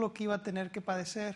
lo que iba a tener que padecer.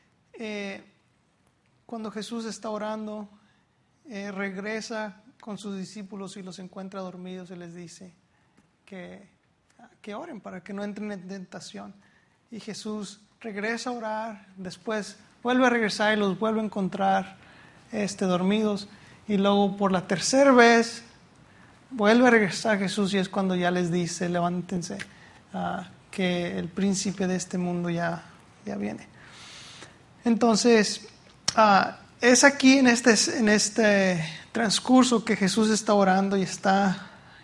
Cuando Jesús está orando, regresa con sus discípulos y los encuentra dormidos y les dice que oren para que no entren en tentación. Y Jesús regresa a orar, después vuelve a regresar y los vuelve a encontrar dormidos. Y luego por la tercera vez vuelve a regresar Jesús y es cuando ya les dice: levántense, que el príncipe de este mundo ya viene. Entonces, es aquí en este transcurso que Jesús está orando y está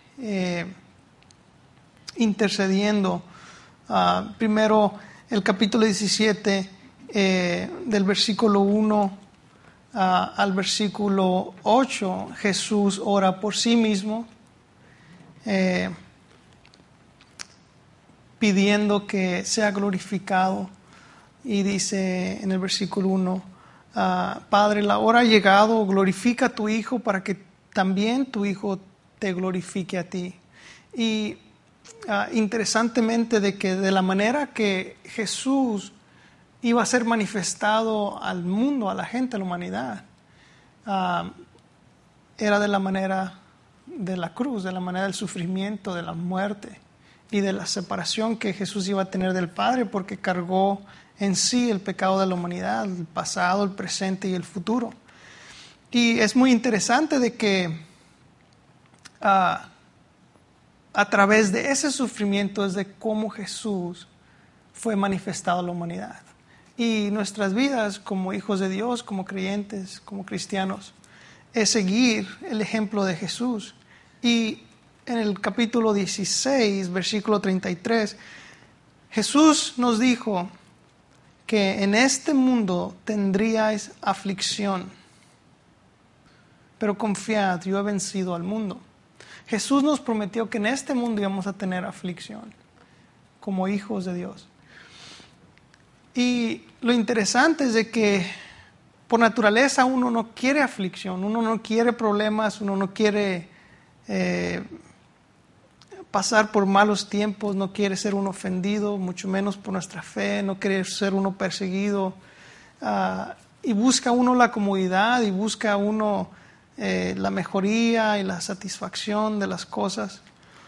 intercediendo. Primero, el capítulo 17, del versículo 1 al versículo 8, Jesús ora por sí mismo, pidiendo que sea glorificado. Y dice en el versículo 1, Padre, la hora ha llegado, glorifica a tu Hijo para que también tu Hijo te glorifique a ti. Y interesantemente de la manera que Jesús iba a ser manifestado al mundo, a la gente, a la humanidad, era de la manera de la cruz, de la manera del sufrimiento, de la muerte y de la separación que Jesús iba a tener del Padre, porque cargó en sí el pecado de la humanidad, el pasado, el presente y el futuro. Y es muy interesante de que a través de ese sufrimiento es de cómo Jesús fue manifestado a la humanidad. Y nuestras vidas como hijos de Dios, como creyentes, como cristianos, es seguir el ejemplo de Jesús. Y en el capítulo 16, versículo 33, Jesús nos dijo que en este mundo tendríais aflicción, pero confiad, yo he vencido al mundo. Jesús nos prometió que en este mundo íbamos a tener aflicción como hijos de Dios. Y lo interesante es de que por naturaleza uno no quiere aflicción, uno no quiere problemas, uno no quiere pasar por malos tiempos, no quiere ser uno ofendido, mucho menos por nuestra fe, no quiere ser uno perseguido. Y busca uno la comodidad y busca uno la mejoría y la satisfacción de las cosas.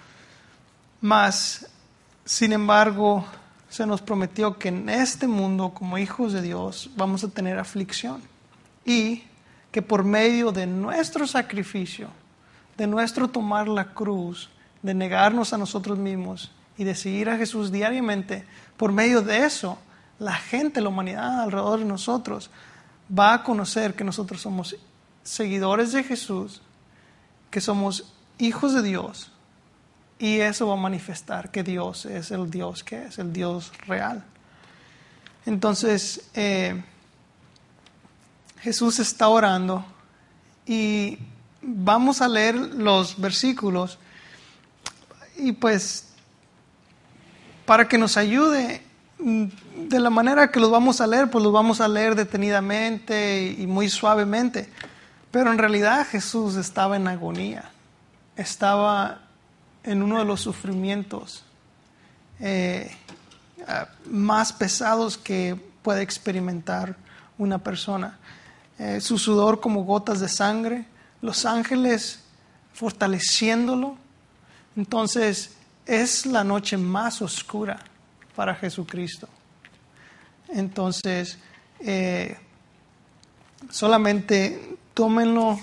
Mas, sin embargo, se nos prometió que en este mundo, como hijos de Dios, vamos a tener aflicción. Y que por medio de nuestro sacrificio, de nuestro tomar la cruz, de negarnos a nosotros mismos y de seguir a Jesús diariamente, por medio de eso, la gente, la humanidad alrededor de nosotros, va a conocer que nosotros somos seguidores de Jesús, que somos hijos de Dios. Y eso va a manifestar que Dios es el Dios que es, el Dios real. Entonces, Jesús está orando y vamos a leer los versículos y pues para que nos ayude de la manera que los vamos a leer, pues los vamos a leer detenidamente y muy suavemente. Pero en realidad Jesús estaba en agonía, estaba en uno de los sufrimientos más pesados que puede experimentar una persona. Su sudor como gotas de sangre, los ángeles fortaleciéndolo. Entonces es la noche más oscura para Jesucristo. Entonces solamente tómenlo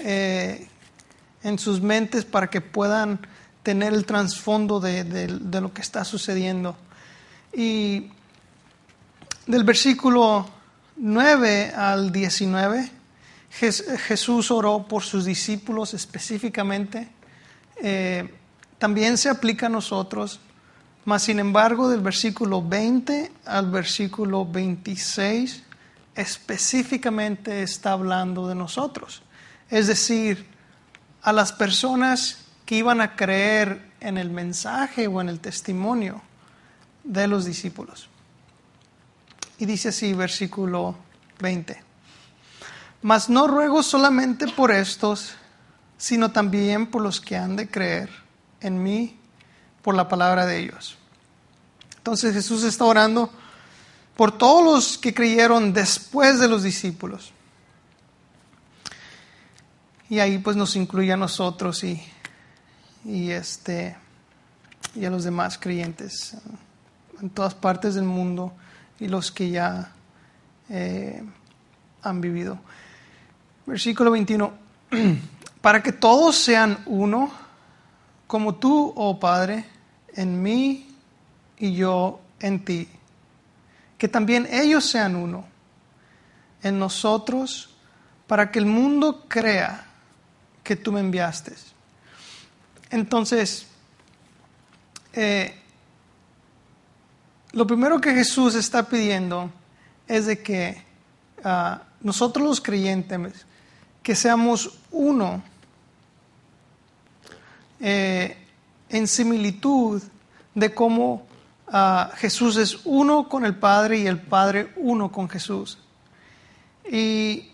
en sus mentes para que puedan tener el trasfondo de lo que está sucediendo. Y del versículo 9 al 19, Jesús oró por sus discípulos específicamente. También se aplica a nosotros, mas sin embargo del versículo 20 al versículo 26 específicamente está hablando de nosotros. Es decir, a las personas que iban a creer en el mensaje o en el testimonio de los discípulos. Y dice así, versículo 20. Mas no ruego solamente por estos, sino también por los que han de creer en mí por la palabra de ellos. Entonces Jesús está orando por todos los que creyeron después de los discípulos. Y ahí pues nos incluye a nosotros y a los demás creyentes en todas partes del mundo y los que ya han vivido. Versículo 21. Para que todos sean uno, como tú, oh Padre, en mí y yo en ti. Que también ellos sean uno en nosotros, para que el mundo crea que tú me enviaste. Entonces, lo primero que Jesús está pidiendo es de que nosotros los creyentes, que seamos uno en similitud de cómo Jesús es uno con el Padre y el Padre uno con Jesús. Y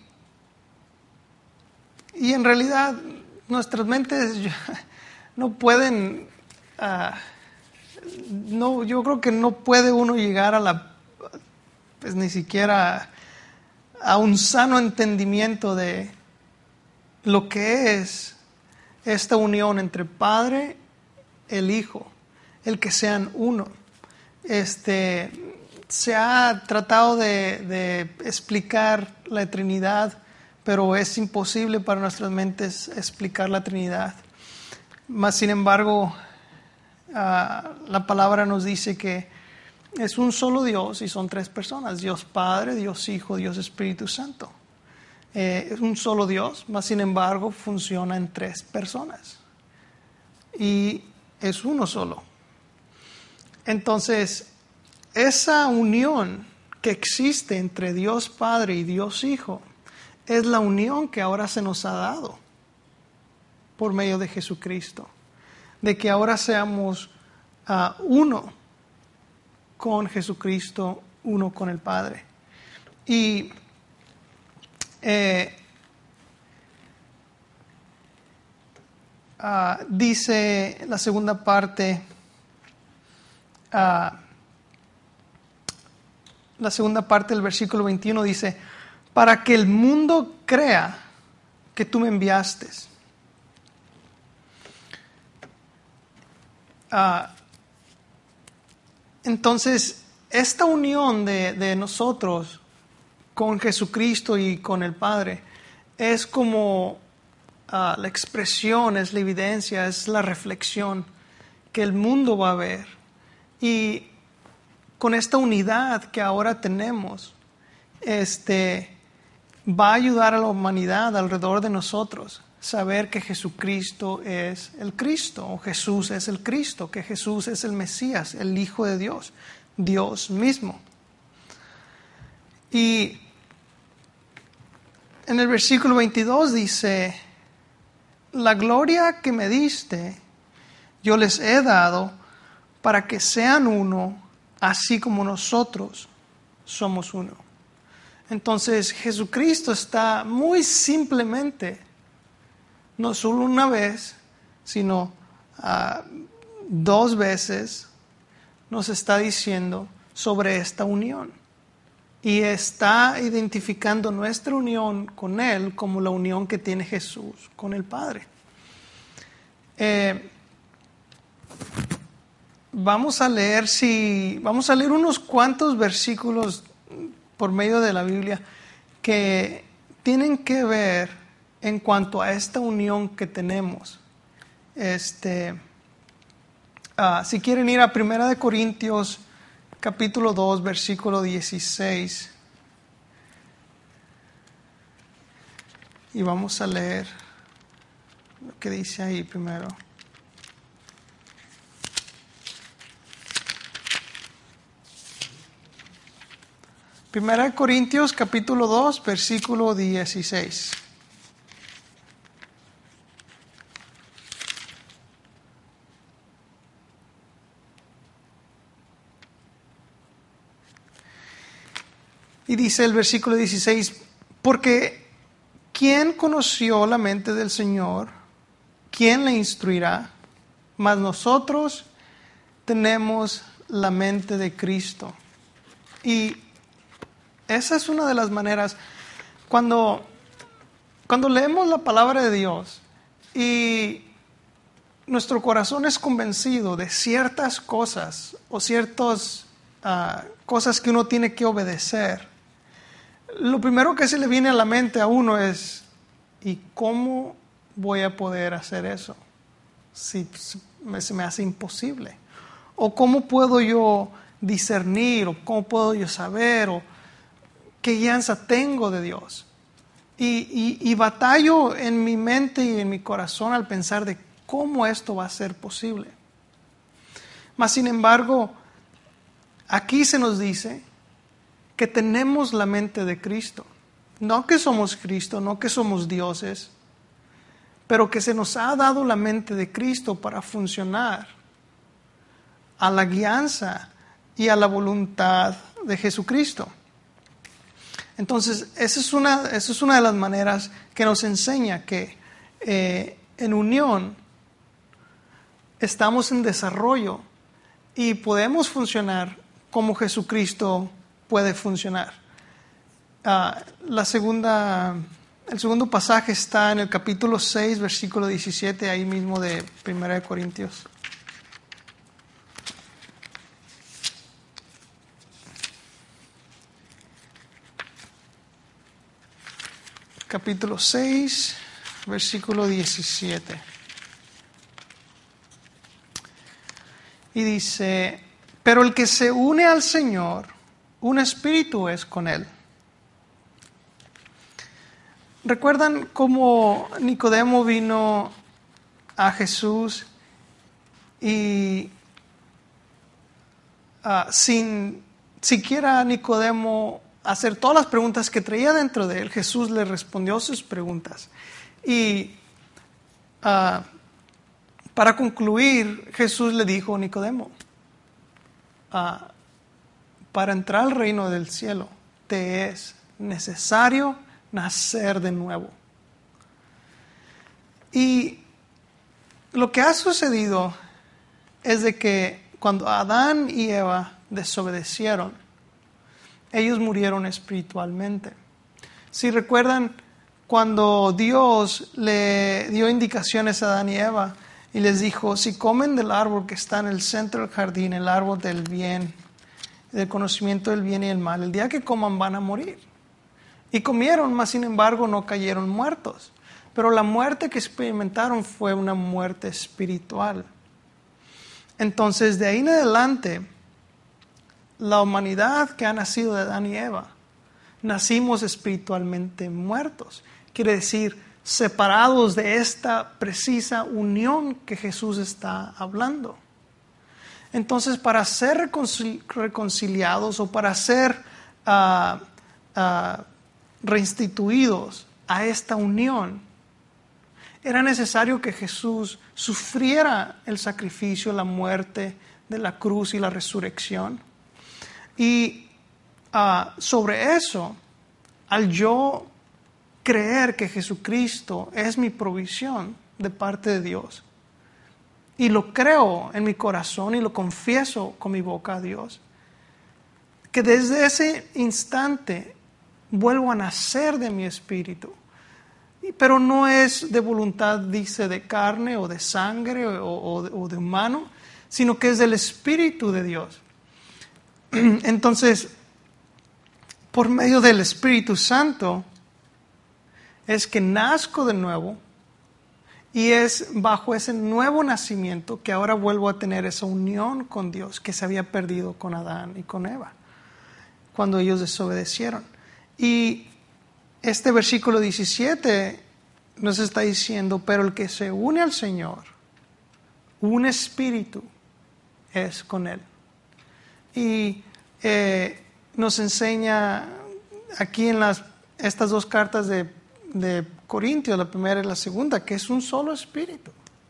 en realidad nuestras mentes no pueden, yo creo que no puede uno llegar pues ni siquiera a un sano entendimiento de lo que es esta unión entre Padre, el Hijo, el que sean uno. Se ha tratado de explicar la Trinidad, pero es imposible para nuestras mentes explicar la Trinidad. Mas, sin embargo, la palabra nos dice que es un solo Dios y son tres personas: Dios Padre, Dios Hijo, Dios Espíritu Santo. Es un solo Dios, mas sin embargo funciona en tres personas. Y es uno solo. Entonces, esa unión que existe entre Dios Padre y Dios Hijo es la unión que ahora se nos ha dado por medio de Jesucristo. De que ahora seamos uno con Jesucristo, uno con el Padre. Y dice la segunda parte, del versículo 21 dice: para que el mundo crea que tú me enviaste. Entonces, esta unión de nosotros con Jesucristo y con el Padre es como la expresión, es la evidencia, es la reflexión que el mundo va a ver. Y con esta unidad que ahora tenemos, va a ayudar a la humanidad alrededor de nosotros saber que Jesucristo es el Cristo, o Jesús es el Cristo, que Jesús es el Mesías, el Hijo de Dios, Dios mismo. Y en el versículo 22 dice: la gloria que me diste, yo les he dado para que sean uno, así como nosotros somos uno. Entonces, Jesucristo está muy simplemente, no solo una vez, sino 2 veces, nos está diciendo sobre esta unión. Y está identificando nuestra unión con Él como la unión que tiene Jesús con el Padre. Vamos a leer unos cuantos versículos por medio de la Biblia que tienen que ver en cuanto a esta unión que tenemos. Si quieren ir a 1 Corintios capítulo 2, versículo 16. Y vamos a leer lo que dice ahí primero. Primera de Corintios capítulo 2, versículo 16. Y dice el versículo 16: porque ¿quién conoció la mente del Señor? ¿Quién le instruirá? Mas nosotros tenemos la mente de Cristo. Y esa es una de las maneras. Cuando leemos la palabra de Dios y nuestro corazón es convencido de ciertas cosas o ciertas cosas que uno tiene que obedecer, lo primero que se le viene a la mente a uno es, ¿y cómo voy a poder hacer eso? Si se me hace imposible. ¿O cómo puedo yo discernir? ¿O cómo puedo yo saber? ¿O qué guianza tengo de Dios? Y batallo en mi mente y en mi corazón al pensar de cómo esto va a ser posible. Mas, sin embargo, aquí se nos dice que tenemos la mente de Cristo. No que somos Cristo, no que somos dioses, pero que se nos ha dado la mente de Cristo para funcionar a la guianza y a la voluntad de Jesucristo. Entonces, esa es una de las maneras que nos enseña que en unión estamos en desarrollo y podemos funcionar como Jesucristo puede funcionar. El segundo pasaje está en el capítulo 6, versículo 17, ahí mismo de 1 Corintios. Capítulo 6, versículo 17. Y dice, pero el que se une al Señor, un espíritu es con Él. ¿Recuerdan cómo Nicodemo vino a Jesús y sin siquiera Nicodemo hacer todas las preguntas que traía dentro de él, Jesús le respondió sus preguntas? Y para concluir, Jesús le dijo a Nicodemo, para entrar al reino del cielo te es necesario nacer de nuevo. Y lo que ha sucedido es de que cuando Adán y Eva desobedecieron, ellos murieron espiritualmente. Si recuerdan, cuando Dios le dio indicaciones a Adán y Eva y les dijo, si comen del árbol que está en el centro del jardín, el árbol del bien, del conocimiento del bien y el mal, el día que coman van a morir. Y comieron, mas sin embargo no cayeron muertos. Pero la muerte que experimentaron fue una muerte espiritual. Entonces, de ahí en adelante, la humanidad que ha nacido de Adán y Eva, nacimos espiritualmente muertos. Quiere decir, separados de esta precisa unión que Jesús está hablando. Entonces, para ser reconciliados o para ser reinstituidos a esta unión, era necesario que Jesús sufriera el sacrificio, la muerte de la cruz y la resurrección. Y sobre eso, al yo creer que Jesucristo es mi provisión de parte de Dios, y lo creo en mi corazón y lo confieso con mi boca a Dios, que desde ese instante vuelvo a nacer de mi espíritu. Pero no es de voluntad, dice, de carne o de sangre o de humano, sino que es del Espíritu de Dios. Entonces, por medio del Espíritu Santo, es que nazco de nuevo, y es bajo ese nuevo nacimiento que ahora vuelvo a tener esa unión con Dios que se había perdido con Adán y con Eva, cuando ellos desobedecieron. Y este versículo 17 nos está diciendo, pero el que se une al Señor, un espíritu es con Él. Y nos enseña aquí en estas dos cartas de Corintios, la primera y la segunda, que es un solo espíritu.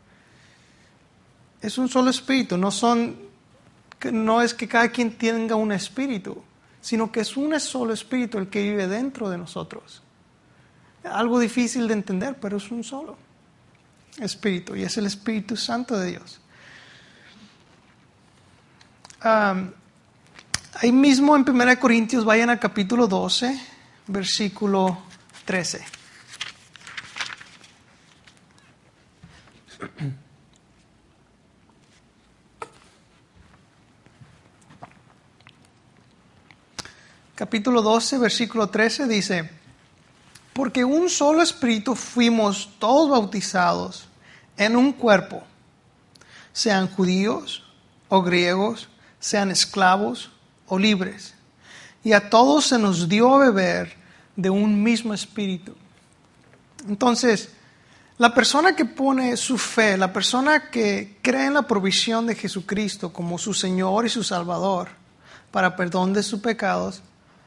Es un solo espíritu. No es que cada quien tenga un espíritu, sino que es un solo espíritu el que vive dentro de nosotros. Algo difícil de entender, pero es un solo espíritu, y es el Espíritu Santo de Dios. Ahí mismo en 1 Corintios, vayan al capítulo 12, versículo 13. Capítulo 12, versículo 13 dice: porque un solo espíritu fuimos todos bautizados en un cuerpo, sean judíos o griegos, sean esclavos o libres, y a todos se nos dio a beber de un mismo espíritu. Entonces, la persona que pone su fe, la persona que cree en la provisión de Jesucristo como su Señor y su Salvador para perdón de sus pecados,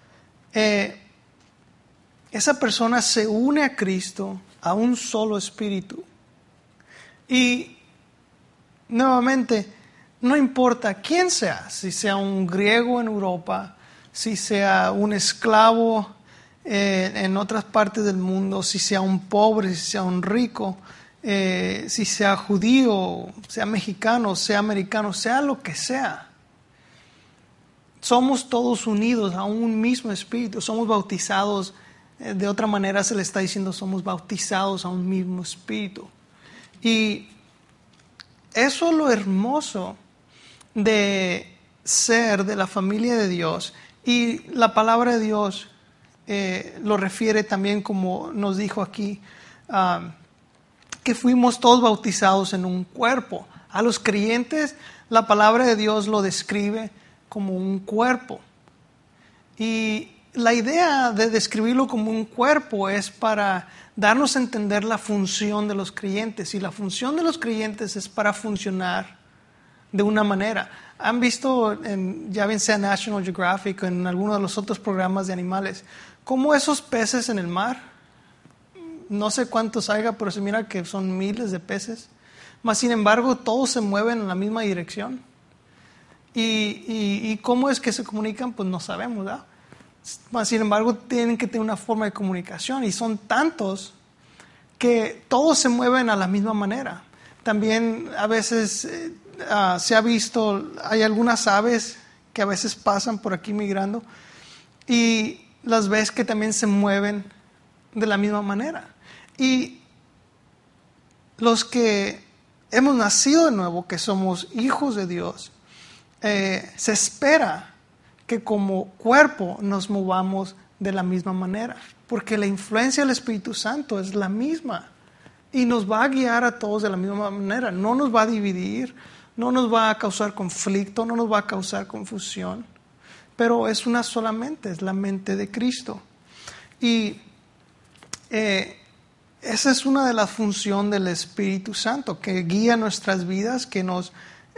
esa persona se une a Cristo a un solo espíritu. Y nuevamente, no importa quién sea, si sea un griego en Europa, si sea un esclavo en otras partes del mundo, si sea un pobre, si sea un rico, si sea judío, sea mexicano, sea americano, sea lo que sea. Somos todos unidos a un mismo espíritu, somos bautizados, de otra manera se le está diciendo somos bautizados a un mismo espíritu. Y eso es lo hermoso de ser de la familia de Dios. Y la palabra de Dios lo refiere también, como nos dijo aquí, que fuimos todos bautizados en un cuerpo. A los creyentes la palabra de Dios lo describe como un cuerpo. Y la idea de describirlo como un cuerpo es para darnos a entender la función de los creyentes. Y la función de los creyentes es para funcionar de una manera. Han visto, ya bien sea National Geographic o en alguno de los otros programas de animales, cómo esos peces en el mar, no sé cuántos haya, pero se mira que son miles de peces, mas sin embargo todos se mueven en la misma dirección. Y cómo es que se comunican, pues no sabemos, ¿verdad? Mas sin embargo tienen que tener una forma de comunicación y son tantos que todos se mueven a la misma manera. También a veces se ha visto, hay algunas aves que a veces pasan por aquí migrando y las ves que también se mueven de la misma manera. Y los que hemos nacido de nuevo, que somos hijos de Dios, se espera que como cuerpo nos movamos de la misma manera, porque la influencia del Espíritu Santo es la misma y nos va a guiar a todos de la misma manera, no nos va a dividir, no nos va a causar conflicto, no nos va a causar confusión, pero es una sola mente, es la mente de Cristo. Y esa es una de las funciones del Espíritu Santo, que guía nuestras vidas, que nos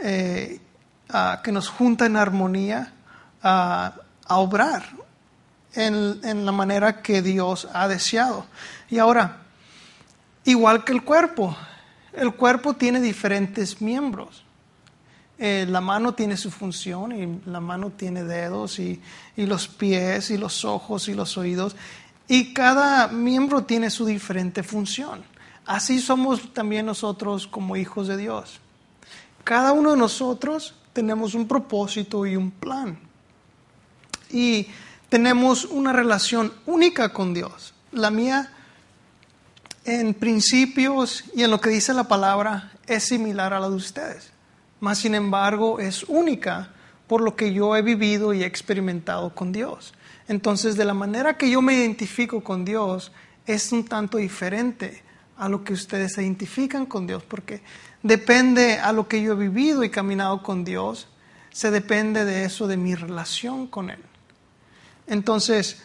junta en armonía a obrar en la manera que Dios ha deseado. Y ahora, igual que el cuerpo tiene diferentes miembros. La mano tiene su función y la mano tiene dedos y los pies y los ojos y los oídos. Y cada miembro tiene su diferente función. Así somos también nosotros como hijos de Dios. Cada uno de nosotros tenemos un propósito y un plan. Y tenemos una relación única con Dios. La mía, en principios y en lo que dice la palabra, es similar a la de ustedes. Mas, sin embargo, es única por lo que yo he vivido y he experimentado con Dios. Entonces, de la manera que yo me identifico con Dios, es un tanto diferente a lo que ustedes se identifican con Dios, porque depende a lo que yo he vivido y caminado con Dios, se depende de eso, de mi relación con Él. Entonces,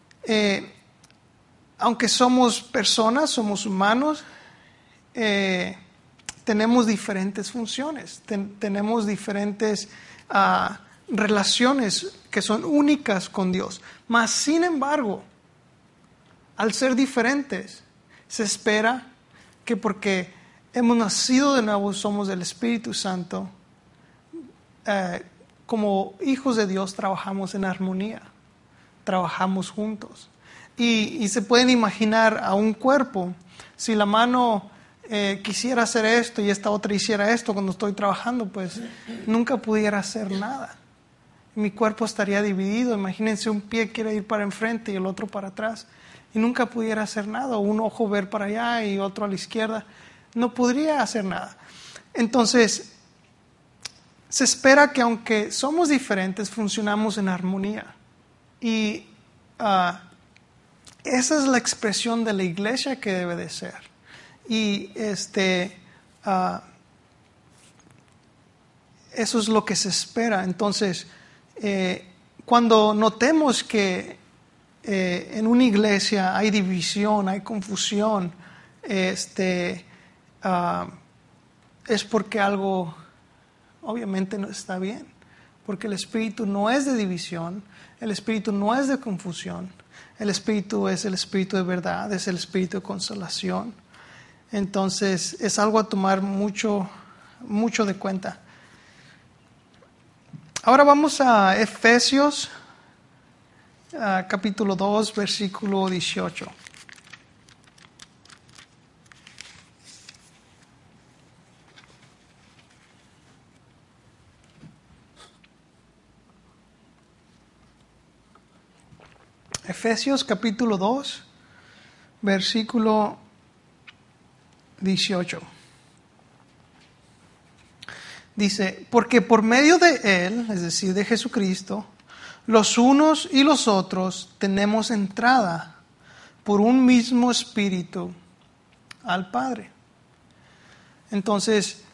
aunque somos personas, somos humanos, tenemos diferentes funciones, tenemos diferentes relaciones que son únicas con Dios. Mas, sin embargo, al ser diferentes, se espera que porque hemos nacido de nuevo, somos del Espíritu Santo, como hijos de Dios trabajamos en armonía, trabajamos juntos. Y se pueden imaginar a un cuerpo, si la mano quisiera hacer esto y esta otra hiciera esto cuando estoy trabajando, pues nunca pudiera hacer nada. mi cuerpo estaría dividido. Imagínense, un pie quiere ir para enfrente y el otro para atrás, y nunca pudiera hacer nada, o un ojo ver para allá y otro a la izquierda, no podría hacer nada. Entonces, se espera que aunque somos diferentes, funcionamos en armonía. Y esa es la expresión de la iglesia que debe de ser. Y eso es lo que se espera. Entonces, cuando notemos que en una iglesia hay división, hay confusión, es porque algo obviamente no está bien, porque el Espíritu no es de división, el Espíritu no es de confusión, el Espíritu es el Espíritu de verdad, es el Espíritu de consolación. Entonces es algo a tomar mucho de cuenta. Ahora vamos a Efesios capítulo 2, versículo 18. Efesios capítulo 2, versículo 18. Dice, porque por medio de Él, es decir, de Jesucristo, los unos y los otros tenemos entrada por un mismo Espíritu al Padre. Entonces,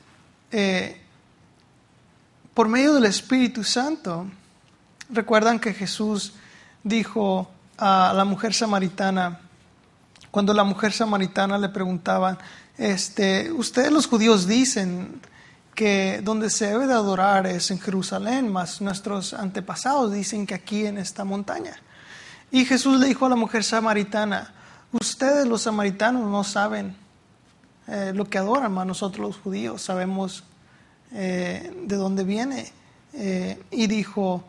por medio del Espíritu Santo, recuerdan que Jesús dijo a la mujer samaritana, cuando la mujer samaritana le preguntaban, ustedes los judíos dicen que donde se debe de adorar es en Jerusalén, mas nuestros antepasados dicen que aquí en esta montaña. Y Jesús le dijo a la mujer samaritana, ustedes los samaritanos no saben lo que adoran, mas nosotros los judíos sabemos de dónde viene. Y dijo,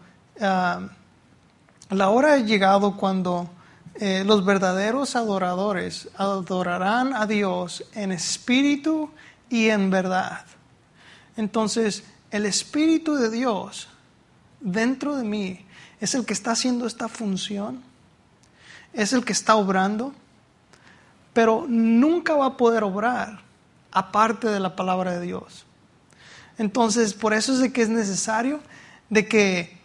la hora ha llegado cuando los verdaderos adoradores adorarán a Dios en espíritu y en verdad. Entonces, el Espíritu de Dios dentro de mí es el que está haciendo esta función, es el que está obrando, pero nunca va a poder obrar aparte de la palabra de Dios. Entonces, por eso es de que es necesario de que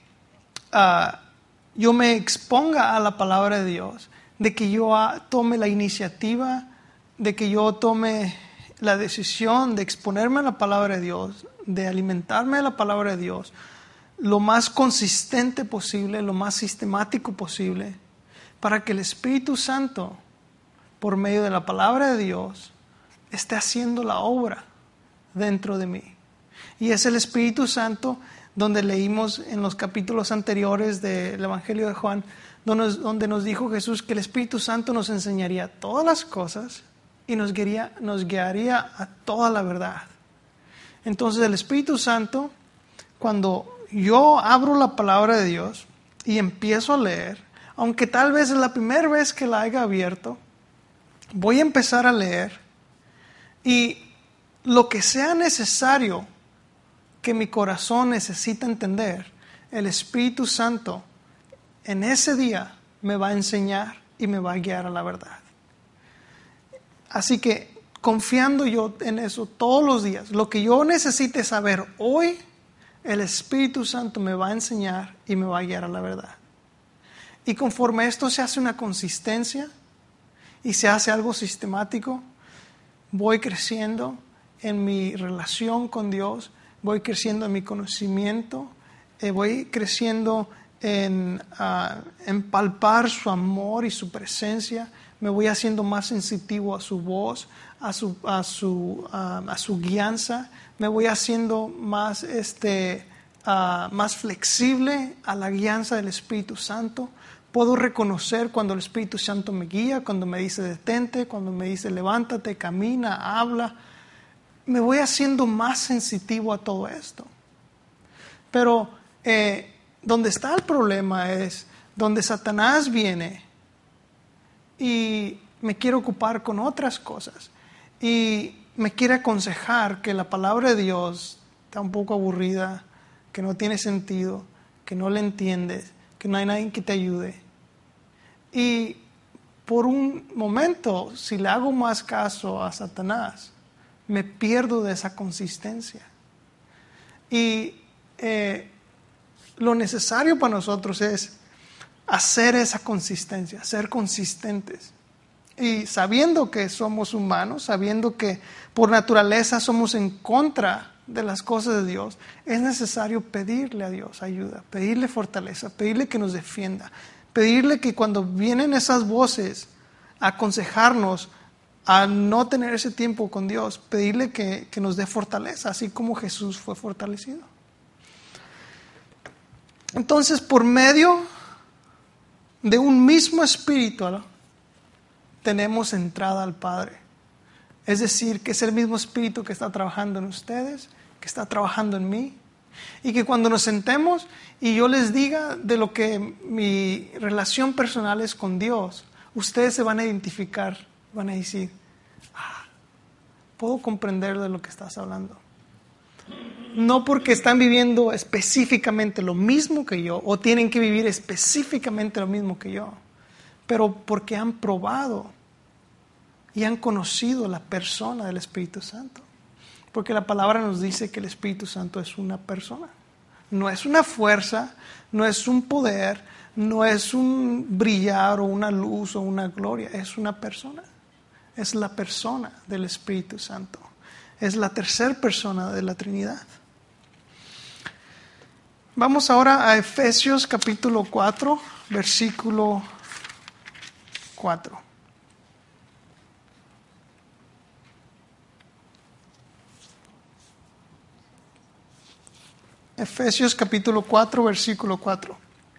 yo me exponga a la palabra de Dios, de que yo tome la iniciativa, de que yo tome la decisión de exponerme a la palabra de Dios, de alimentarme de la palabra de Dios, lo más consistente posible, lo más sistemático posible, para que el Espíritu Santo, por medio de la palabra de Dios, esté haciendo la obra dentro de mí. Y es el Espíritu Santo donde leímos en los capítulos anteriores del Evangelio de Juan, donde nos dijo Jesús que el Espíritu Santo nos enseñaría todas las cosas y nos guiaría a toda la verdad. Entonces el Espíritu Santo, cuando yo abro la palabra de Dios y empiezo a leer, aunque tal vez es la primera vez que la haya abierto, voy a empezar a leer y lo que sea necesario que mi corazón necesita entender, el Espíritu Santo en ese día me va a enseñar y me va a guiar a la verdad. Así que confiando yo en eso todos los días, lo que yo necesite saber hoy, el Espíritu Santo me va a enseñar y me va a guiar a la verdad. Y conforme esto se hace una consistencia y se hace algo sistemático, voy creciendo en mi relación con Dios, voy creciendo en mi conocimiento, voy creciendo en palpar su amor y su presencia, me voy haciendo más sensitivo a su voz, a su guianza, me voy haciendo más flexible a la guianza del Espíritu Santo. Puedo reconocer cuando el Espíritu Santo me guía, cuando me dice detente, cuando me dice levántate, camina, habla. Me voy haciendo más sensitivo a todo esto. Pero donde está el problema es donde Satanás viene y me quiere ocupar con otras cosas y me quiere aconsejar que la palabra de Dios está un poco aburrida, que no tiene sentido, que no le entiendes, que no hay nadie que te ayude. Y por un momento, si le hago más caso a Satanás, me pierdo de esa consistencia. Y lo necesario para nosotros es hacer esa consistencia, ser consistentes. Y sabiendo que somos humanos, sabiendo que por naturaleza somos en contra de las cosas de Dios, es necesario pedirle a Dios ayuda, pedirle fortaleza, pedirle que nos defienda, pedirle que cuando vienen esas voces a aconsejarnos a no tener ese tiempo con Dios, pedirle que nos dé fortaleza, así como Jesús fue fortalecido. Entonces, por medio de un mismo espíritu, ¿no?, tenemos entrada al Padre. Es decir, que es el mismo espíritu que está trabajando en ustedes, que está trabajando en mí. Y que cuando nos sentemos y yo les diga de lo que mi relación personal es con Dios, ustedes se van a identificar, van a decir, puedo comprender de lo que estás hablando. No porque están viviendo específicamente lo mismo que yo, o tienen que vivir específicamente lo mismo que yo, pero porque han probado y han conocido la persona del Espíritu Santo. Porque la palabra nos dice que el Espíritu Santo es una persona. No es una fuerza, no es un poder, no es un brillar o una luz o una gloria, es una persona. Es la persona del Espíritu Santo. Es la tercera persona de la Trinidad. Vamos ahora a Efesios capítulo 4, versículo 4. Efesios capítulo 4, versículo 4.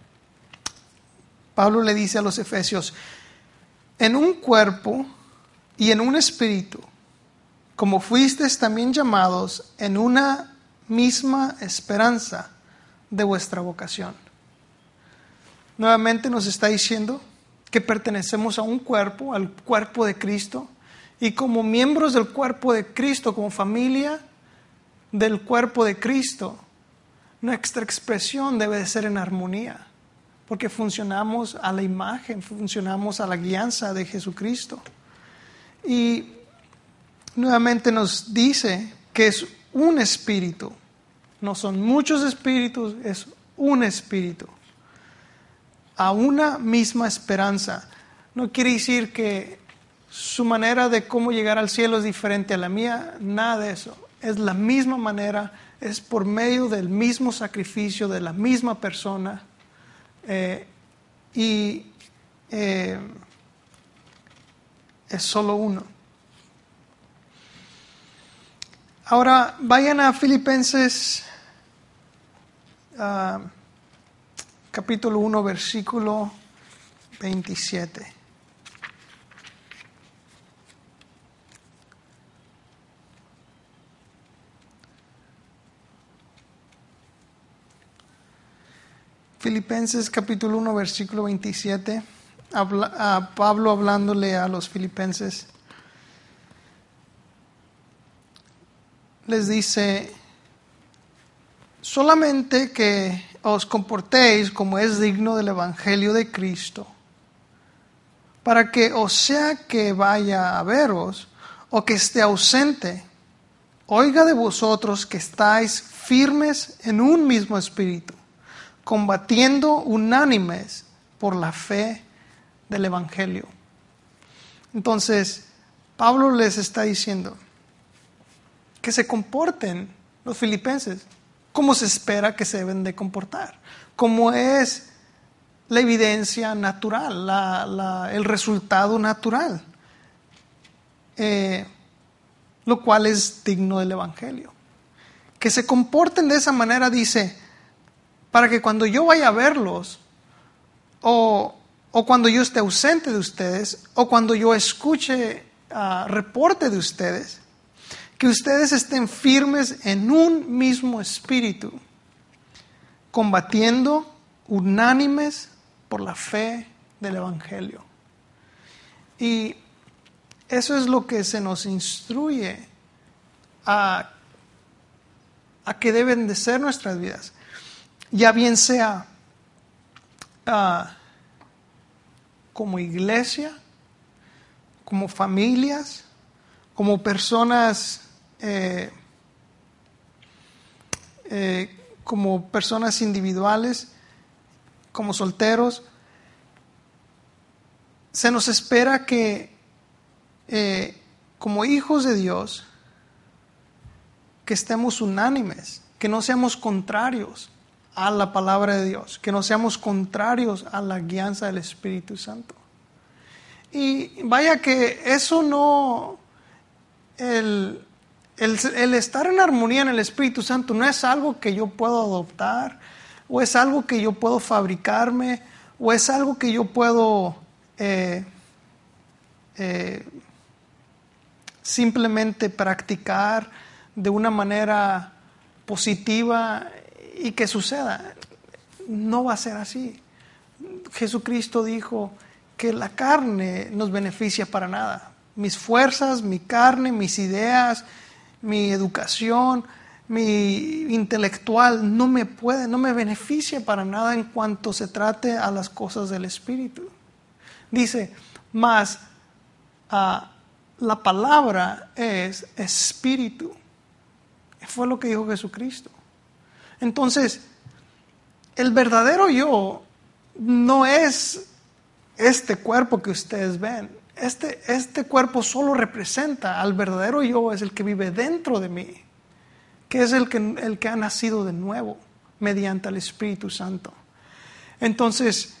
Pablo le dice a los efesios, en un cuerpo y en un espíritu, como fuisteis también llamados en una misma esperanza de vuestra vocación. Nuevamente nos está diciendo que pertenecemos a un cuerpo, al cuerpo de Cristo, y como miembros del cuerpo de Cristo, como familia del cuerpo de Cristo, nuestra expresión debe de ser en armonía, porque funcionamos a la imagen, funcionamos a la guianza de Jesucristo. Y nuevamente nos dice que es un espíritu, no son muchos espíritus, es un espíritu, a una misma esperanza. No quiere decir que su manera de cómo llegar al cielo es diferente a la mía, nada de eso. Es la misma manera, es por medio del mismo sacrificio de la misma persona. Es solo uno. Ahora vayan a Filipenses capítulo 1, versículo 27. Filipenses capítulo 1, versículo 27. Pablo hablándole a los filipenses. Les dice, solamente que os comportéis como es digno del Evangelio de Cristo, para que o sea que vaya a veros o que esté ausente, oiga de vosotros que estáis firmes en un mismo espíritu, combatiendo unánimes por la fe del Evangelio. Entonces, Pablo les está diciendo que se comporten los filipenses como se espera que se deben de comportar, como es la evidencia natural, el resultado natural, lo cual es digno del Evangelio. Que se comporten de esa manera, dice, para que cuando yo vaya a verlos, o cuando yo esté ausente de ustedes, o cuando yo escuche reporte de ustedes, que ustedes estén firmes en un mismo espíritu, combatiendo unánimes por la fe del Evangelio. Y eso es lo que se nos instruye a que deben de ser nuestras vidas. ya bien sea como iglesia, como familias, como personas, como personas individuales, como solteros. Se nos espera que como hijos de Dios, que estemos unánimes, que no seamos contrarios a la palabra de Dios, que no seamos contrarios a la guianza del Espíritu Santo. Y vaya que eso no, el estar en armonía en el Espíritu Santo no es algo que yo puedo adoptar, o es algo que yo puedo fabricarme, o es algo que yo puedo simplemente practicar de una manera positiva y que suceda. No va a ser así. Jesucristo dijo que la carne nos beneficia para nada. Mis fuerzas, mi carne, mis ideas, mi educación, mi intelectual no me beneficia para nada en cuanto se trate a las cosas del Espíritu. Dice, mas la palabra es espíritu. Fue lo que dijo Jesucristo. Entonces, el verdadero yo no es este cuerpo que ustedes ven. Este cuerpo solo representa al verdadero yo, es el que vive dentro de mí, que es el que ha nacido de nuevo mediante el Espíritu Santo. Entonces,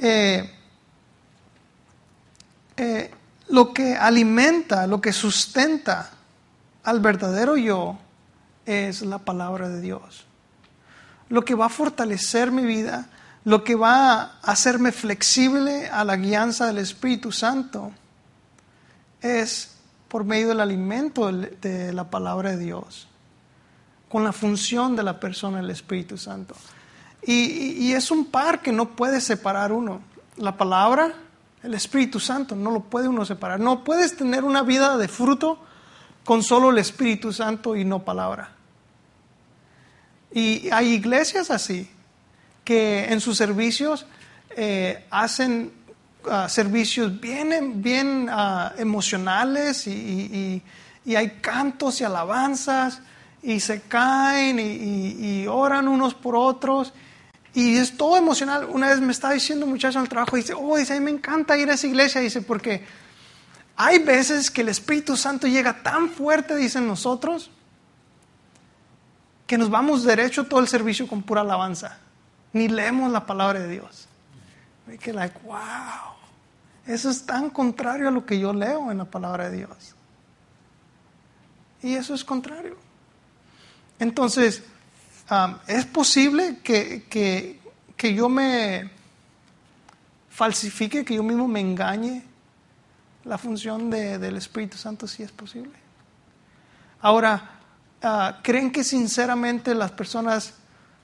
lo que alimenta, lo que sustenta al verdadero yo es la palabra de Dios. Lo que va a fortalecer mi vida, lo que va a hacerme flexible a la guianza del Espíritu Santo es por medio del alimento de la palabra de Dios, con la función de la persona del Espíritu Santo. Y es un par que no puede separar uno. La palabra, el Espíritu Santo, no lo puede uno separar. No puedes tener una vida de fruto con solo el Espíritu Santo y no palabra. Y hay iglesias así, que en sus servicios hacen servicios bien emocionales y hay cantos y alabanzas y se caen y oran unos por otros y es todo emocional. Una vez me estaba diciendo un muchacho al trabajo, dice, a mí me encanta ir a esa iglesia, dice, porque hay veces que el Espíritu Santo llega tan fuerte, dicen nosotros, que nos vamos derecho todo el servicio con pura alabanza. Ni leemos la palabra de Dios. Y que wow, eso es tan contrario a lo que yo leo en la palabra de Dios. Y eso es contrario. Entonces, es posible que yo me falsifique, que yo mismo me engañe la función del Espíritu Santo, sí es posible. Ahora, ¿creen que sinceramente las personas,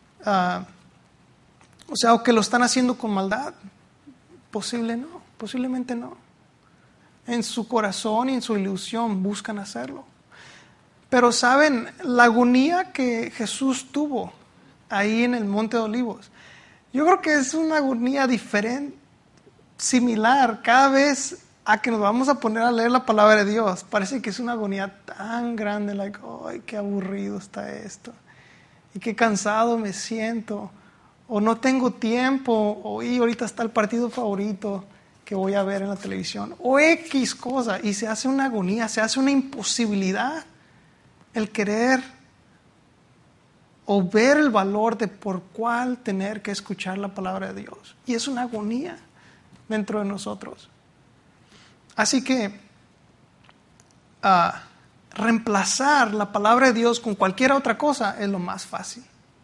o que lo están haciendo con maldad? Posiblemente no. En su corazón y en su ilusión buscan hacerlo. Pero saben, la agonía que Jesús tuvo ahí en el Monte de Olivos, yo creo que es una agonía diferente, similar, cada vez a que nos vamos a poner a leer la palabra de Dios. Parece que es una agonía tan grande, ¡ay, qué aburrido está esto! Y qué cansado me siento. O no tengo tiempo, o ahorita está el partido favorito que voy a ver en la televisión. O X cosa, y se hace una agonía, se hace una imposibilidad el querer o ver el valor de por cuál tener que escuchar la palabra de Dios. Y es una agonía dentro de nosotros. Así que reemplazar la palabra de Dios con cualquier otra cosa es lo más fácil.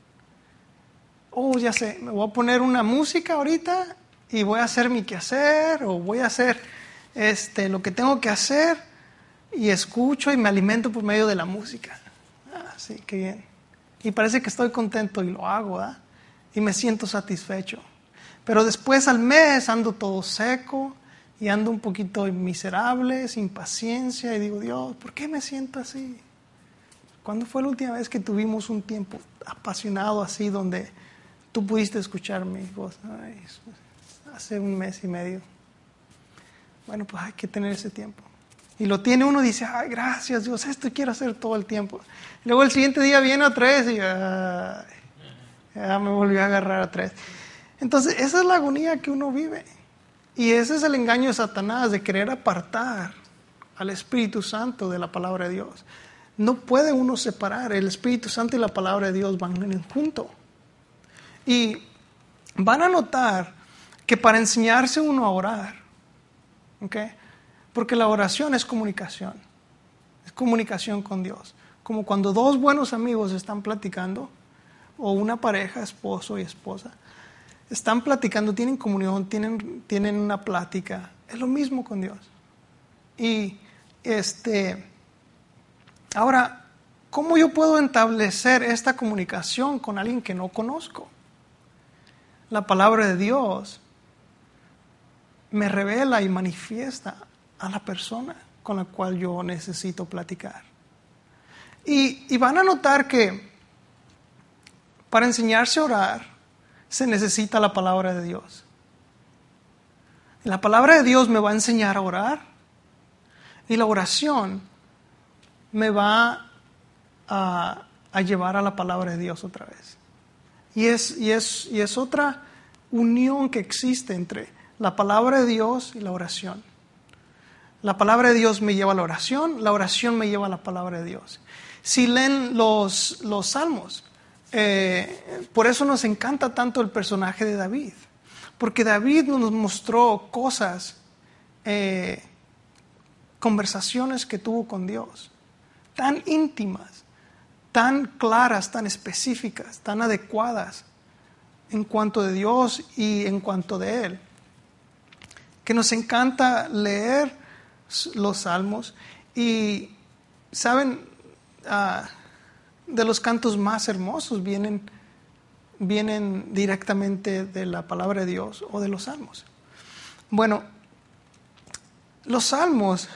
Ya sé, me voy a poner una música ahorita y voy a hacer mi quehacer o voy a hacer lo que tengo que hacer y escucho y me alimento por medio de la música. Sí, qué bien. Y parece que estoy contento y lo hago, ¿verdad? Y me siento satisfecho. Pero después al mes ando todo seco y ando un poquito miserable, sin paciencia y digo, Dios, ¿por qué me siento así? ¿Cuándo fue la última vez que tuvimos un tiempo apasionado así donde tú pudiste escuchar mi voz hace 1 mes y medio. Bueno, pues hay que tener ese tiempo. Y lo tiene uno y dice, ay, gracias Dios, esto quiero hacer todo el tiempo. Luego el siguiente día viene otra vez y ya me volvió a agarrar otra vez. Entonces, esa es la agonía que uno vive. Y ese es el engaño de Satanás, de querer apartar al Espíritu Santo de la palabra de Dios. No puede uno separar. El Espíritu Santo y la palabra de Dios van juntos. Y van a notar que para enseñarse uno a orar, ¿okay? Porque la oración es comunicación con Dios. Como cuando 2 buenos amigos están platicando, o una pareja, esposo y esposa, están platicando, tienen comunión, tienen una plática. Es lo mismo con Dios. Y ahora, ¿cómo yo puedo establecer esta comunicación con alguien que no conozco? La palabra de Dios me revela y manifiesta a la persona con la cual yo necesito platicar. Y van a notar que para enseñarse a orar se necesita la palabra de Dios. La palabra de Dios me va a enseñar a orar y la oración me va a llevar a la palabra de Dios otra vez. Y es otra unión que existe entre la palabra de Dios y la oración. La palabra de Dios me lleva a la oración me lleva a la palabra de Dios. Si leen los salmos, por eso nos encanta tanto el personaje de David, porque David nos mostró cosas, conversaciones que tuvo con Dios, tan íntimas, tan claras, tan específicas, tan adecuadas en cuanto de Dios y en cuanto de Él, que nos encanta leer los salmos. Y saben, de los cantos más hermosos vienen directamente de la palabra de Dios o de los salmos. Bueno, los salmos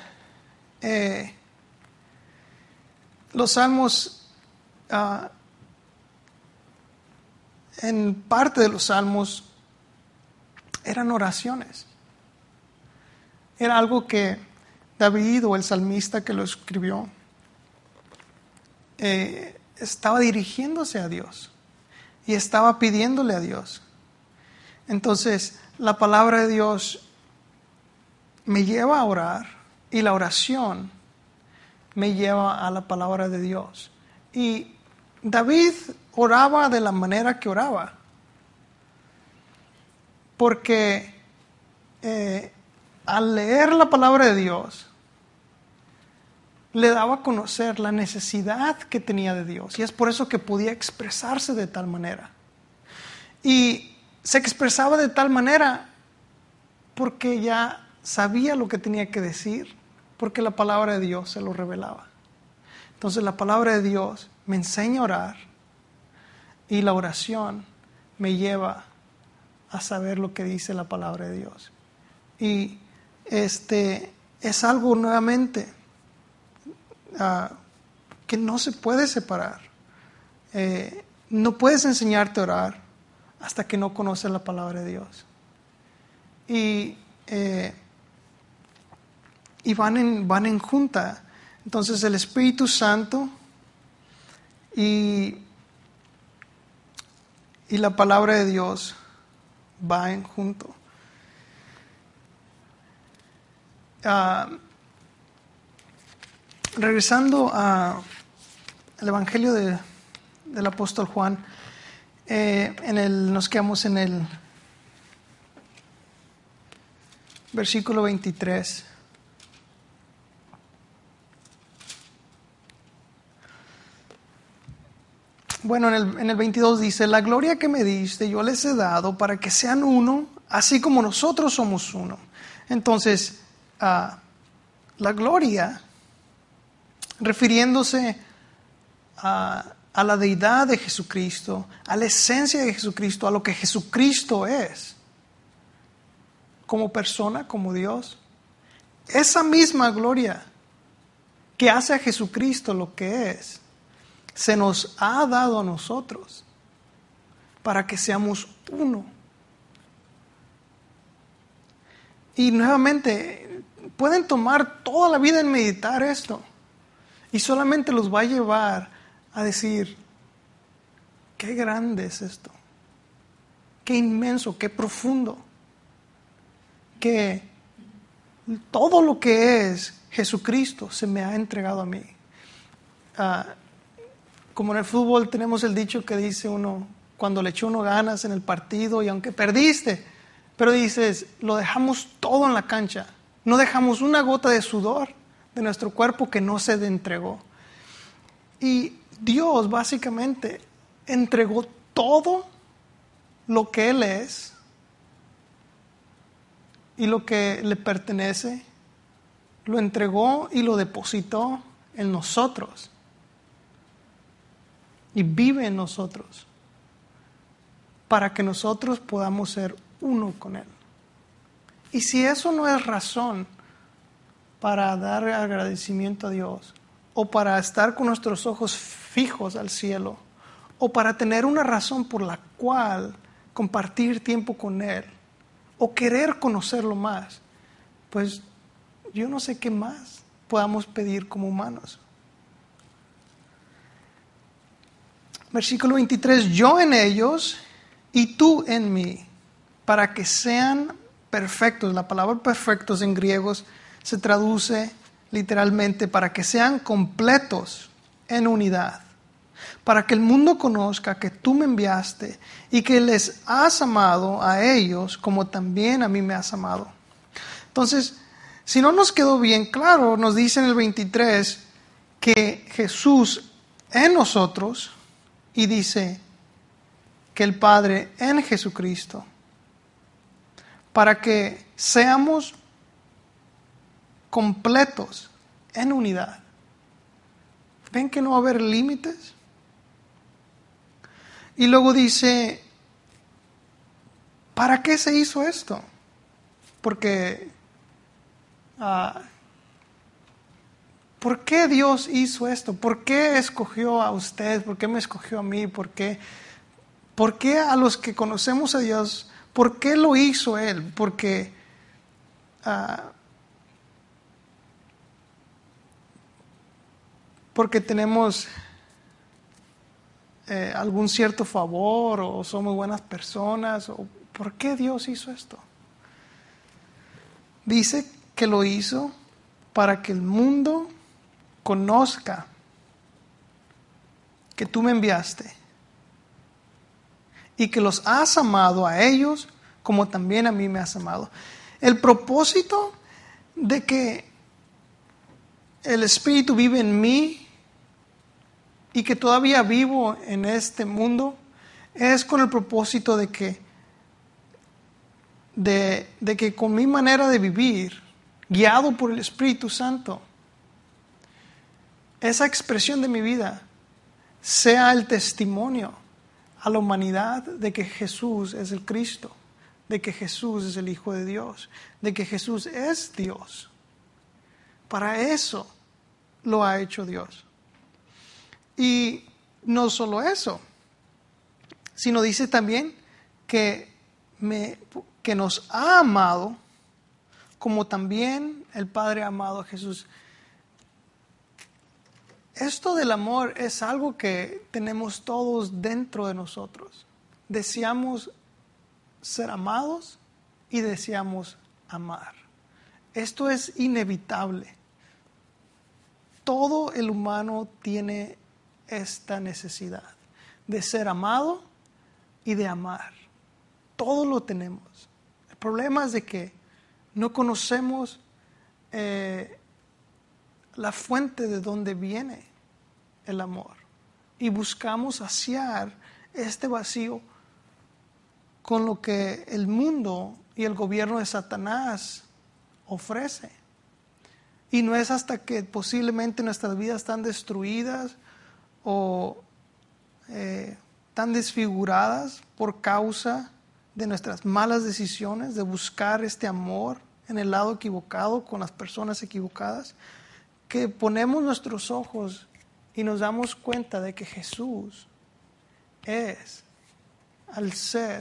en parte de los salmos eran oraciones. Era algo que David o el salmista que lo escribió estaba dirigiéndose a Dios y estaba pidiéndole a Dios. Entonces, la palabra de Dios me lleva a orar y la oración me lleva a la palabra de Dios. Y David oraba de la manera que oraba, porque al leer la palabra de Dios le daba a conocer la necesidad que tenía de Dios, y es por eso que podía expresarse de tal manera. Y se expresaba de tal manera porque ya sabía lo que tenía que decir, porque la palabra de Dios se lo revelaba. Entonces la palabra de Dios me enseña a orar y la oración me lleva a saber lo que dice la palabra de Dios. Y es algo nuevamente que no se puede separar. No puedes enseñarte a orar hasta que no conoces la palabra de Dios. Y van en junta. Entonces el Espíritu Santo y la palabra de Dios va en junto. Regresando al Evangelio del apóstol Juan, nos quedamos en el versículo 23. Bueno, en el 22 dice: la gloria que me diste yo les he dado para que sean uno, así como nosotros somos uno. Entonces, la gloria, refiriéndose a la deidad de Jesucristo, a la esencia de Jesucristo, a lo que Jesucristo es, como persona, como Dios. Esa misma gloria que hace a Jesucristo lo que es, se nos ha dado a nosotros para que seamos uno. Y nuevamente, pueden tomar toda la vida en meditar esto y solamente los va a llevar a decir, qué grande es esto, qué inmenso, qué profundo, que todo lo que es Jesucristo se me ha entregado a mí. Como en el fútbol tenemos el dicho que dice uno, cuando le echó uno ganas en el partido y aunque perdiste, pero dices, lo dejamos todo en la cancha, no dejamos una gota de sudor de nuestro cuerpo que no se entregó. Y Dios básicamente entregó todo lo que Él es y lo que le pertenece, lo entregó y lo depositó en nosotros. Y vive en nosotros para que nosotros podamos ser uno con Él. Y si eso no es razón para dar agradecimiento a Dios, o para estar con nuestros ojos fijos al cielo, o para tener una razón por la cual compartir tiempo con Él, o querer conocerlo más, pues yo no sé qué más podamos pedir como humanos. Versículo 23, yo en ellos y tú en mí, para que sean perfectos. La palabra perfectos en griegos se traduce literalmente para que sean completos en unidad, para que el mundo conozca que tú me enviaste y que les has amado a ellos como también a mí me has amado. Entonces, si no nos quedó bien claro, nos dice en el 23 que Jesús en nosotros, y dice que el Padre en Jesucristo, para que seamos completos en unidad. ¿Ven que no va a haber límites? Y luego dice, ¿para qué se hizo esto? Porque, ¿por qué Dios hizo esto? ¿Por qué escogió a usted? ¿Por qué me escogió a mí? ¿Por qué a los que conocemos a Dios, por qué lo hizo Él? Porque tenemos algún cierto favor o somos buenas personas. ¿O por qué Dios hizo esto? Dice que lo hizo para que el mundo conozca que tú me enviaste y que los has amado a ellos como también a mí me has amado. El propósito de que el Espíritu vive en mí y que todavía vivo en este mundo es con el propósito de que con mi manera de vivir, guiado por el Espíritu Santo, esa expresión de mi vida sea el testimonio a la humanidad de que Jesús es el Cristo, de que Jesús es el Hijo de Dios, de que Jesús es Dios. Para eso lo ha hecho Dios. Y no solo eso, sino dice también que nos ha amado como también el Padre ha amado a Jesús. Esto del amor es algo que tenemos todos dentro de nosotros. Deseamos ser amados y deseamos amar. Esto es inevitable. Todo el humano tiene esta necesidad de ser amado y de amar. Todo lo tenemos. El problema es de que no conocemos la fuente de donde viene el amor y buscamos saciar este vacío con lo que el mundo y el gobierno de Satanás ofrece. Y no es hasta que posiblemente nuestras vidas están destruidas o tan desfiguradas por causa de nuestras malas decisiones, de buscar este amor en el lado equivocado, con las personas equivocadas, que ponemos nuestros ojos y nos damos cuenta de que Jesús es al ser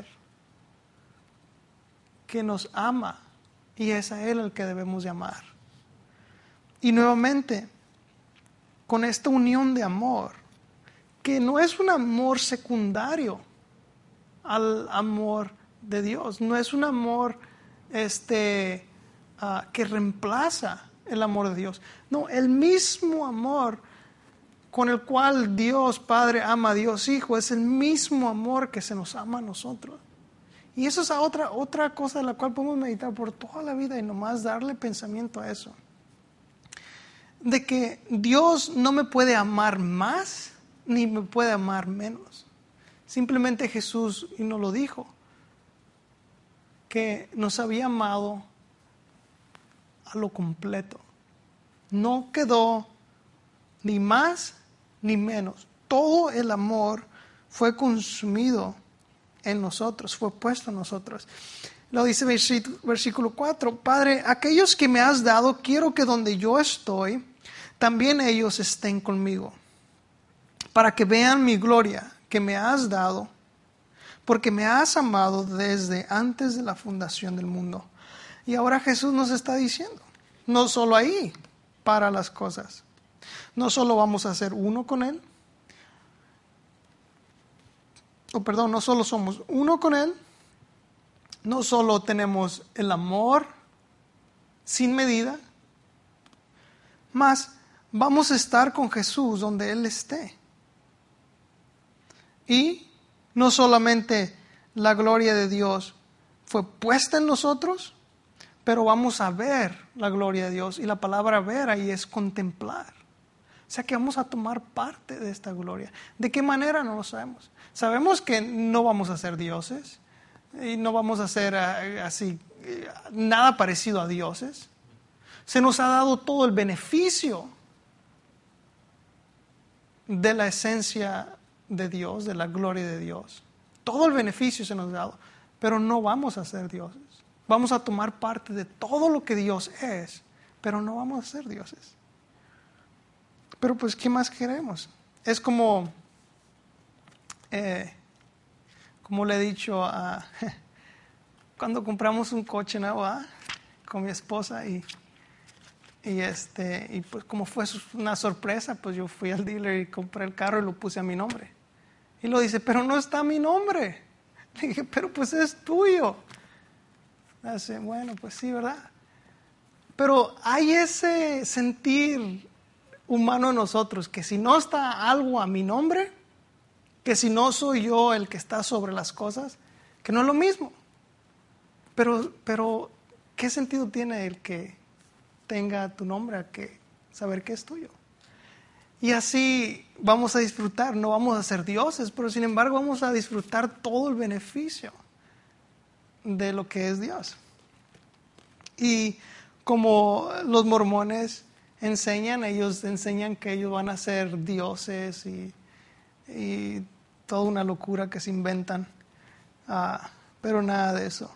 que nos ama y es a Él el que debemos de amar. Y nuevamente, con esta unión de amor, que no es un amor secundario al amor de Dios, no es un amor que reemplaza el amor de Dios. No, el mismo amor con el cual Dios Padre ama a Dios Hijo es el mismo amor que se nos ama a nosotros. Y eso es otra cosa de la cual podemos meditar por toda la vida y nomás darle pensamiento a eso. De que Dios no me puede amar más ni me puede amar menos. Simplemente Jesús, y nos lo dijo, que nos había amado a lo completo. No quedó ni más ni menos. Todo el amor fue consumido en nosotros, fue puesto en nosotros. Lo dice versículo 4, Padre, aquellos que me has dado, quiero que donde yo estoy, también ellos estén conmigo, para que vean mi gloria que me has dado, porque me has amado desde antes de la fundación del mundo. Y ahora Jesús nos está diciendo, no solo ahí para las cosas, no solo vamos a ser uno con Él, no solo somos uno con Él, no solo tenemos el amor sin medida, más vamos a estar con Jesús donde Él esté. Y no solamente la gloria de Dios fue puesta en nosotros, pero vamos a ver la gloria de Dios. Y la palabra ver ahí es contemplar. O sea que vamos a tomar parte de esta gloria. ¿De qué manera? No lo sabemos. Sabemos que no vamos a ser dioses y no vamos a ser así, nada parecido a dioses. Se nos ha dado todo el beneficio de la esencia de Dios, de la gloria de Dios. Todo el beneficio se nos ha dado, pero no vamos a ser dioses. Vamos a tomar parte de todo lo que Dios es, pero no vamos a ser dioses. Pero pues, ¿qué más queremos? Es como le he dicho cuando compramos un coche nuevo con mi esposa y pues como fue una sorpresa, pues yo fui al dealer y compré el carro y lo puse a mi nombre. Y lo dice, pero no está mi nombre. Le dije, pero pues es tuyo. Dice, bueno, pues sí, ¿verdad? Pero hay ese sentir humano en nosotros, que si no está algo a mi nombre, que si no soy yo el que está sobre las cosas, que no es lo mismo. Pero ¿qué sentido tiene el que tenga tu nombre a que saber que es tuyo? Y así vamos a disfrutar, no vamos a ser dioses, pero sin embargo vamos a disfrutar todo el beneficio de lo que es Dios. Y como los mormones ellos enseñan que ellos van a ser dioses y toda una locura que se inventan, pero nada de eso.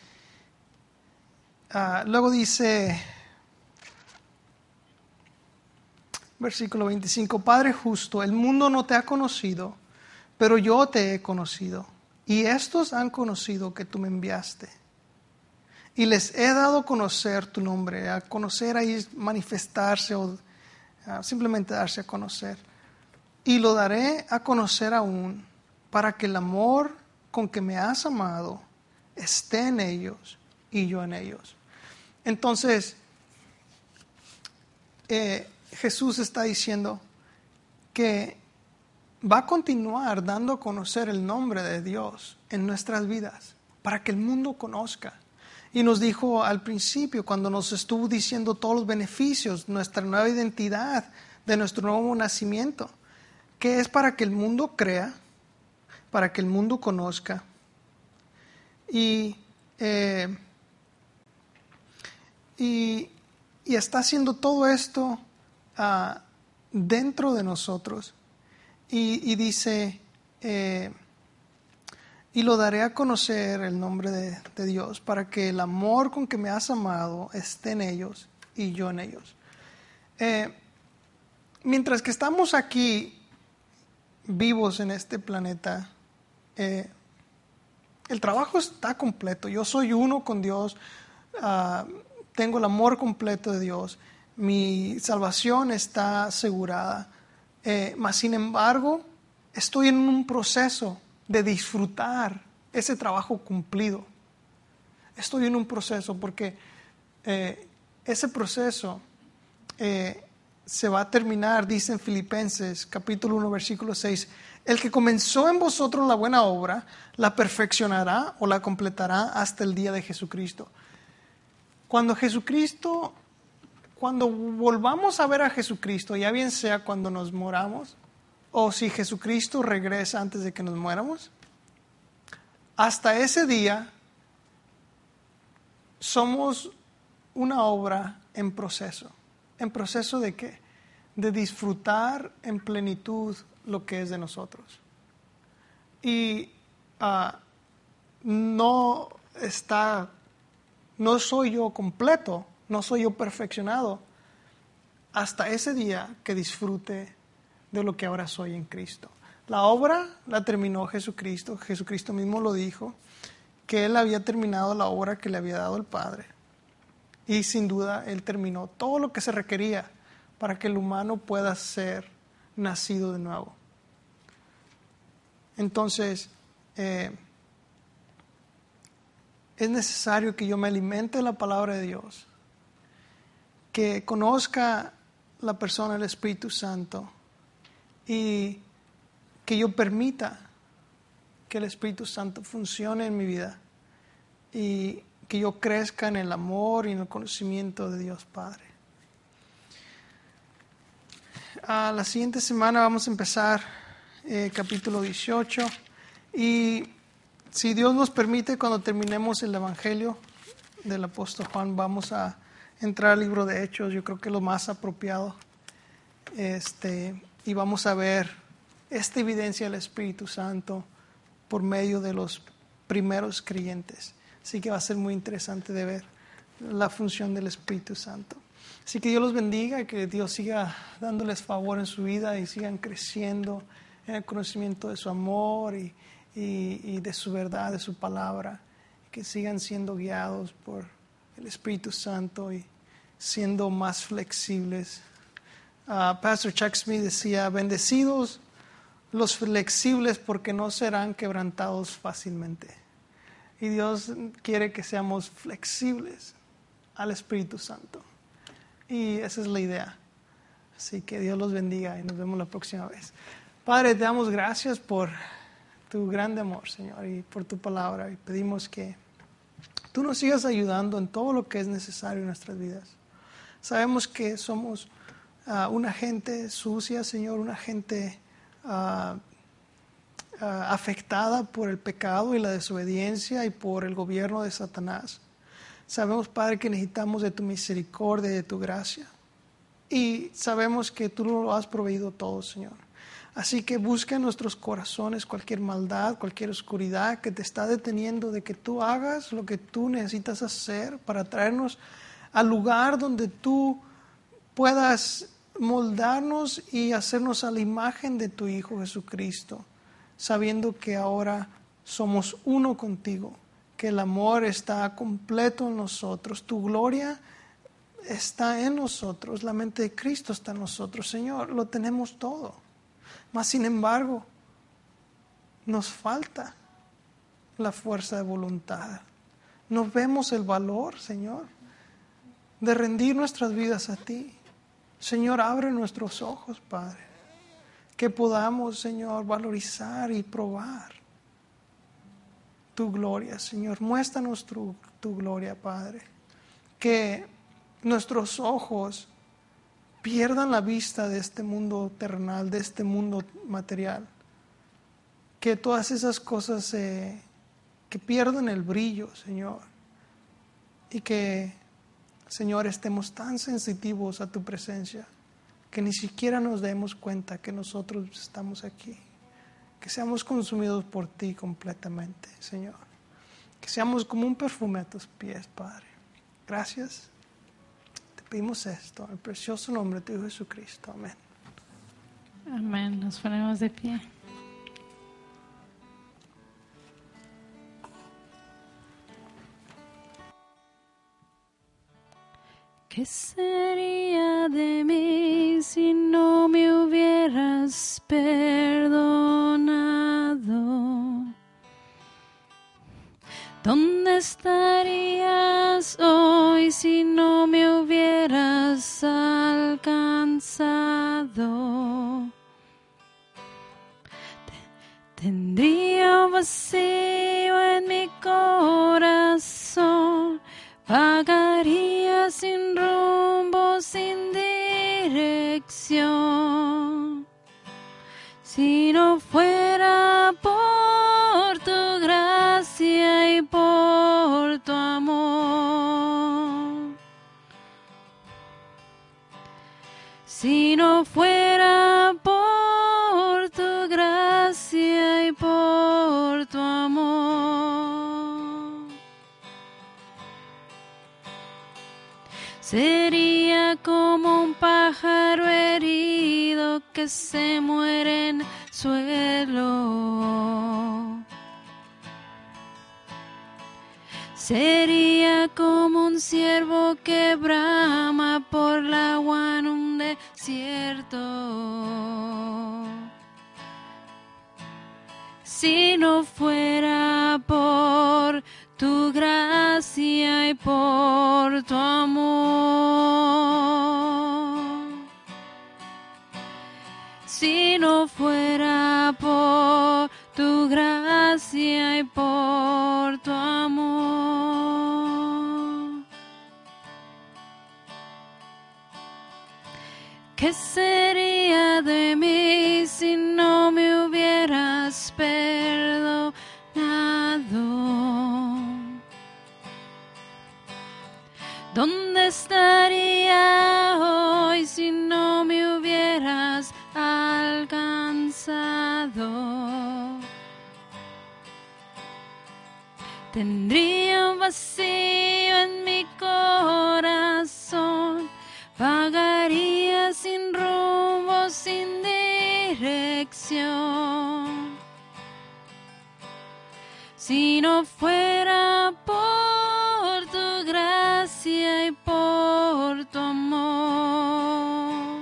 Luego dice, versículo 25, Padre justo, el mundo no te ha conocido, pero yo te he conocido, y estos han conocido que tú me enviaste. Y les he dado a conocer tu nombre, a conocer ahí manifestarse o simplemente darse a conocer. Y lo daré a conocer aún, para que el amor con que me has amado esté en ellos y yo en ellos. Entonces, Jesús está diciendo que va a continuar dando a conocer el nombre de Dios en nuestras vidas, para que el mundo conozca. Y nos dijo al principio, cuando nos estuvo diciendo todos los beneficios, nuestra nueva identidad, de nuestro nuevo nacimiento, que es para que el mundo crea, para que el mundo conozca. Y está haciendo todo esto dentro de nosotros. Y dice, y lo daré a conocer el nombre de Dios, para que el amor con que me has amado esté en ellos y yo en ellos. Mientras que estamos aquí vivos en este planeta, el trabajo está completo. Yo soy uno con Dios, tengo el amor completo de Dios, mi salvación está asegurada. Mas sin embargo, estoy en un proceso de disfrutar ese trabajo cumplido. Estoy en un proceso porque ese proceso se va a terminar, dice en Filipenses capítulo 1, versículo 6, el que comenzó en vosotros la buena obra, la perfeccionará o la completará hasta el día de Jesucristo. Cuando volvamos a ver a Jesucristo, ya bien sea cuando nos moramos, o si Jesucristo regresa antes de que nos muéramos, hasta ese día somos una obra en proceso. ¿En proceso de qué? De disfrutar en plenitud lo que es de nosotros. Y no soy yo completo, no soy yo perfeccionado hasta ese día que disfrute de lo que ahora soy en Cristo. La obra la terminó Jesucristo. Jesucristo mismo lo dijo, que Él había terminado la obra que le había dado el Padre. Y sin duda Él terminó todo lo que se requería para que el humano pueda ser nacido de nuevo. Entonces, es necesario que yo me alimente de la palabra de Dios, que conozca la persona del Espíritu Santo y que yo permita que el Espíritu Santo funcione en mi vida y que yo crezca en el amor y en el conocimiento de Dios Padre. La siguiente semana vamos a empezar capítulo 18 y si Dios nos permite, cuando terminemos el Evangelio del apóstol Juan, vamos a entrar al libro de Hechos. Yo creo que es lo más apropiado, y vamos a ver esta evidencia del Espíritu Santo por medio de los primeros creyentes. Así que va a ser muy interesante de ver la función del Espíritu Santo. Así que Dios los bendiga y que Dios siga dándoles favor en su vida y sigan creciendo en el conocimiento de su amor y de su verdad, de su palabra. Que sigan siendo guiados por el Espíritu Santo y siendo más flexibles. Pastor Chuck Smith decía, bendecidos los flexibles porque no serán quebrantados fácilmente. Y Dios quiere que seamos flexibles al Espíritu Santo. Y esa es la idea. Así que Dios los bendiga y nos vemos la próxima vez. Padre, te damos gracias por tu grande amor, Señor, y por tu palabra. Y pedimos que tú nos sigas ayudando en todo lo que es necesario en nuestras vidas. Sabemos que somos una gente sucia, Señor, una gente afectada por el pecado y la desobediencia y por el gobierno de Satanás. Sabemos, Padre, que necesitamos de tu misericordia y de tu gracia. Y sabemos que tú lo has proveído todo, Señor. Así que busca en nuestros corazones cualquier maldad, cualquier oscuridad que te está deteniendo de que tú hagas lo que tú necesitas hacer para traernos al lugar donde tú puedas moldarnos y hacernos a la imagen de tu Hijo Jesucristo, sabiendo que ahora somos uno contigo, que el amor está completo en nosotros, tu gloria está en nosotros, la mente de Cristo está en nosotros, Señor, lo tenemos todo. Mas sin embargo, nos falta la fuerza de voluntad. No vemos el valor, Señor, de rendir nuestras vidas a ti. Señor, abre nuestros ojos, Padre, que podamos, Señor, valorizar y probar tu gloria, Señor. Muéstranos tu gloria, Padre. Que nuestros ojos pierdan la vista de este mundo terrenal, de este mundo material. Que todas esas cosas que pierdan el brillo, Señor. Y que, Señor, estemos tan sensitivos a tu presencia que ni siquiera nos demos cuenta que nosotros estamos aquí. Que seamos consumidos por ti completamente, Señor. Que seamos como un perfume a tus pies, Padre. Gracias. Te pedimos esto en el precioso nombre de tu Hijo Jesucristo. Amén. Amén. Nos ponemos de pie. ¿Qué sería de mí si no me hubieras perdonado? ¿Dónde estarías hoy si no me hubieras alcanzado? Tendría un vacío en mi corazón, vagaría sin rumbo, sin dirección. Si no fuera por tu gracia y por tu amor. Si no fuera por tu gracia y por tu amor, sería como un pájaro herido que se muere en el suelo. Sería como un ciervo que brama por la agua en un desierto. Si no fuera por tu gracia y por tu amor. Si no fuera por tu gracia y por tu amor. ¿Qué sería de mí si no me hubieras perdonado? ¿Dónde estaría hoy si no me hubieras alcanzado? Tendría un vacío en mi corazón, vagaría sin rumbo, sin dirección. Si no fuera por tu gracia y por tu amor.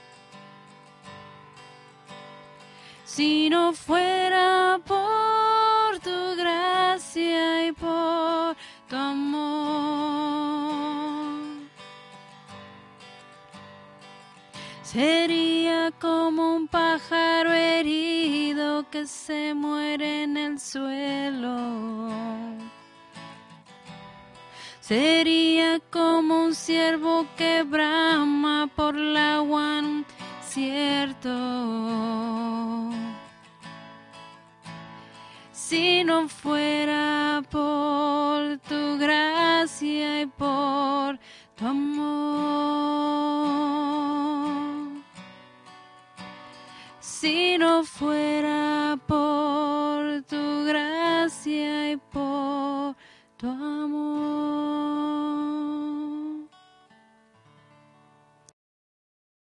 Si no fuera por tu gracia y por tu amor. Sería como un pájaro herido que se muere en el suelo. Sería como un ciervo que brama por la agua en un desierto. Si no fuera por tu gracia y por tu amor. Si no fuera por tu gracia y por tu amor.